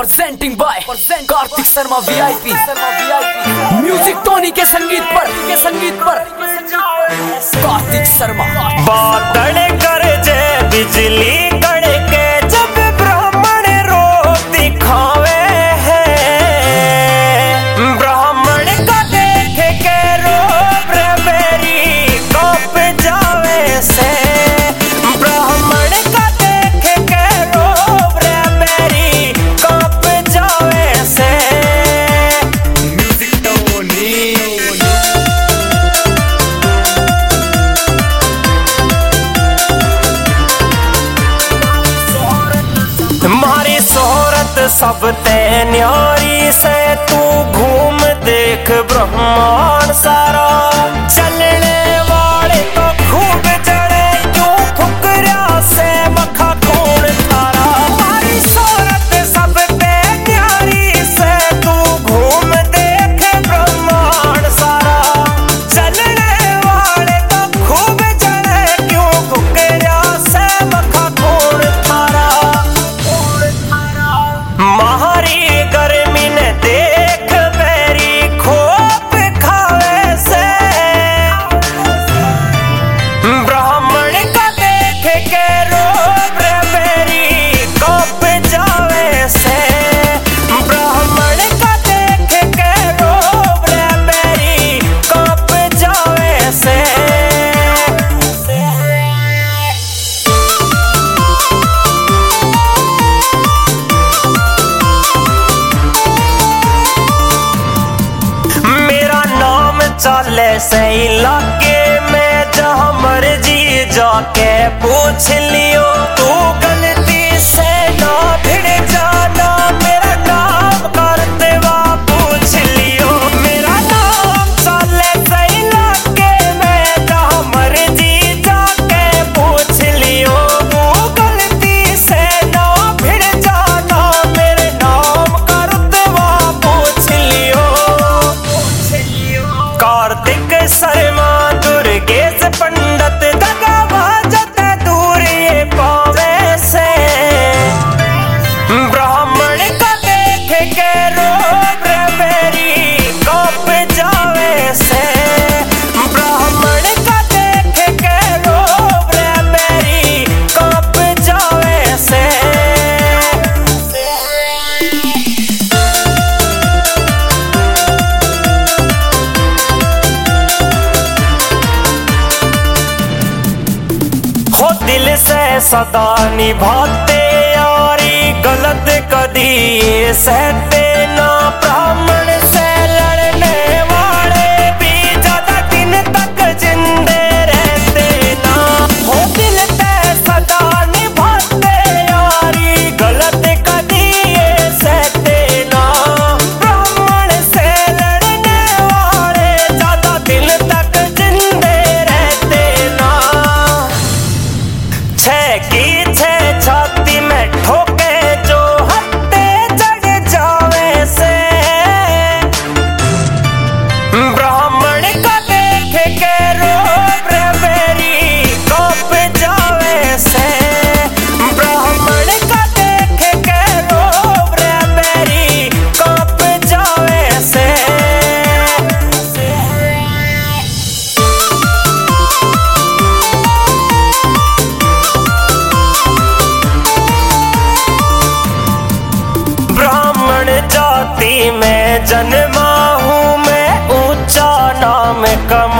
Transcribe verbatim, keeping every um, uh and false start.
Presenting by Kartik Sharma VIP music Tony के संगीत पर के संगीत पर कार्तिक शर्मा। बादल गरजे बिजली कड़के जब ब्राह्मण रोग दिखावे हैं, ब्राह्मण का देख के रोब मेरी कप जावे से, ब्राह्मण का देख के रोब मेरी कप जावे से। म्यूजिक टोनी मारी शोहरत सब ते न्यारी से, तू घूम देख ब्रह्मांड सारा, चलने वाले तो खूब जड़े क्यों फुकरिया से मखा खून थारा। मारी शोहरत सब ते न्यारी से, तू घूम देख ब्रह्मांड सारा, चलने वाले तो खूब जड़े क्यों फुकरिया से मखा खून थारा। महारी गर्मी ने देख मेरी खोप खावे से, ब्राह्मण का देख के रोब मेरी कप जावे से, ब्राह्मण का देख के रोब मेरी कप जावे से। मेरा नाम चले से इलाके में, जहाँ मर्जी जाके पूछ लियो, तू गलती से ना भिड़ जाना, मेरा नाम करते वा पूछ लियो। मेरा नाम चले से इलाके में, जहाँ मर्जी जाके पूछ लियो, तू गलती से ना भिड़ जाना, मेरे नाम करते वा पूछ लियो। कार्तिक शर्मा दुर्गेश पंडित दगाबाजत दूर ये पावे से, ब्राह्मण का देख के रोब मेरी कप जावे से, ब्राह्मण का देख के रोब मेरी कप जावे से। हो दिल से सदा निभाते यारी, गलत कदी ये सहते ना, ब्राह्मण से लड़ने वाले भी ज्यादा दिन तक जिंदे रहते ना। हो दिल से सदा निभाते यारी, गलत कदी ये सहते ना, ब्राह्मण से लड़ने वाले ज्यादा दिन तक जिंदे रहते ना। छह की छह छाती में ठोके जो हत्ते जग जावे से, ब्राह्मण का देख के रोब मेरी कप जावे से, ब्राह्मण का देख के रोब मेरी कप जावे से। ब्राह्मण जाति में जन्मा हूँ मैं, ऊंचा नाम कम